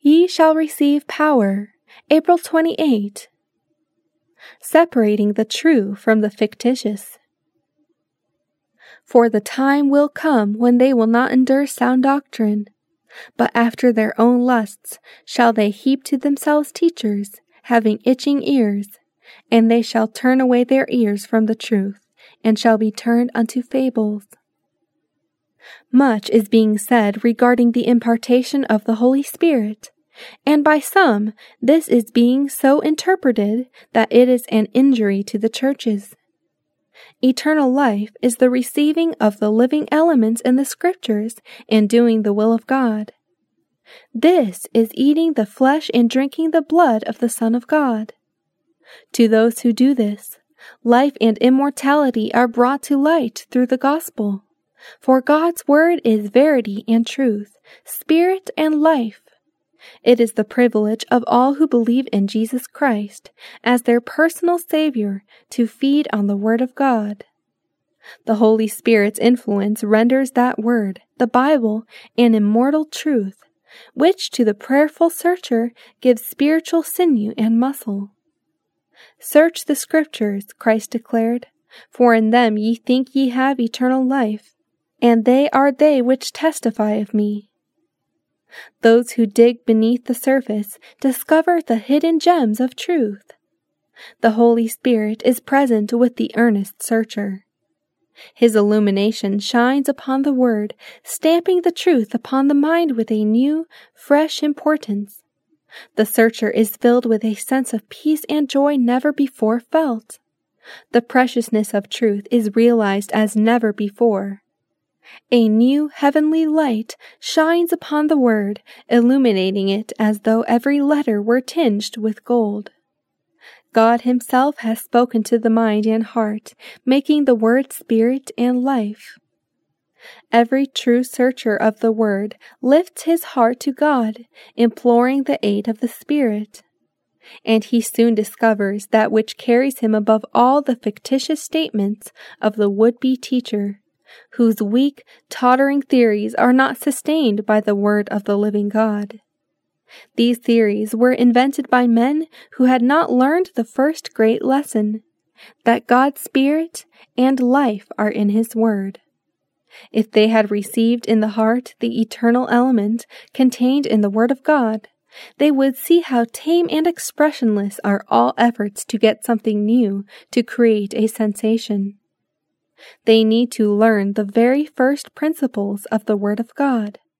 Ye shall receive power, April 28. Separating the true from the fictitious. For the time will come when they will not endure sound doctrine, but after their own lusts shall they heap to themselves teachers, having itching ears, and they shall turn away their ears from the truth, and shall be turned unto fables. Much is being said regarding the impartation of the Holy Spirit, and by some this is being so interpreted that it is an injury to the churches. Eternal life is the receiving of the living elements in the Scriptures and doing the will of God. This is eating the flesh and drinking the blood of the Son of God. To those who do this, life and immortality are brought to light through the gospel. For God's word is verity and truth, spirit and life. It is the privilege of all who believe in Jesus Christ as their personal Savior to feed on the Word of God. The Holy Spirit's influence renders that Word, the Bible, an immortal truth, which to the prayerful searcher gives spiritual sinew and muscle. Search the Scriptures, Christ declared, for in them ye think ye have eternal life, and they are they which testify of me. Those who dig beneath the surface discover the hidden gems of truth. The Holy Spirit is present with the earnest searcher. His illumination shines upon the Word, stamping the truth upon the mind with a new, fresh importance. The searcher is filled with a sense of peace and joy never before felt. The preciousness of truth is realized as never before. A new heavenly light shines upon the Word, illuminating it as though every letter were tinged with gold. God Himself has spoken to the mind and heart, making the Word spirit and life. Every true searcher of the Word lifts his heart to God, imploring the aid of the Spirit. And he soon discovers that which carries him above all the fictitious statements of the would-be teacher, whose weak, tottering theories are not sustained by the word of the living God. These theories were invented by men who had not learned the first great lesson, that God's Spirit and life are in His Word. If they had received in the heart the eternal element contained in the Word of God, they would see how tame and expressionless are all efforts to get something new to create a sensation. They need to learn the very first principles of the Word of God.